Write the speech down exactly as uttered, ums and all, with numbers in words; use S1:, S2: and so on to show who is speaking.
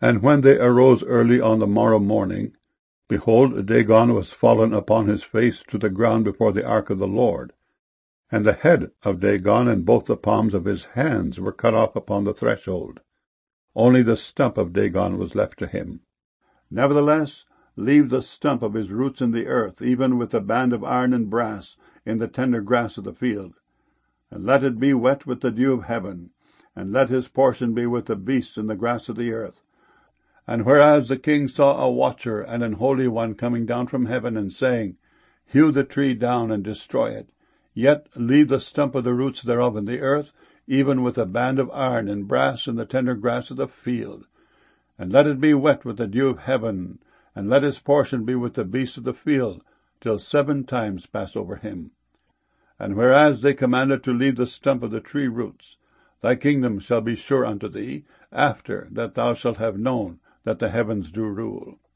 S1: And when they arose early on the morrow morning, behold, Dagon was fallen upon his face to the ground before the ark of the Lord. And the head of Dagon and both the palms of his hands were cut off upon the threshold. Only the stump of Dagon was left to him. Nevertheless, leave the stump of his roots in the earth, even with the band of iron and brass, in the tender grass of the field. And let it be wet with the dew of heaven, and let his portion be with the beasts in the grass of the earth. And whereas the king saw a watcher and an holy one coming down from heaven, and saying, Hew the tree down and destroy it, yet leave the stump of the roots thereof in the earth, even with a band of iron and brass in the tender grass of the field. And let it be wet with the dew of heaven, and let his portion be with the beasts of the field, till seven times pass over him. And whereas they commanded to leave the stump of the tree roots, thy kingdom shall be sure unto thee, after that thou shalt have known that the heavens do rule.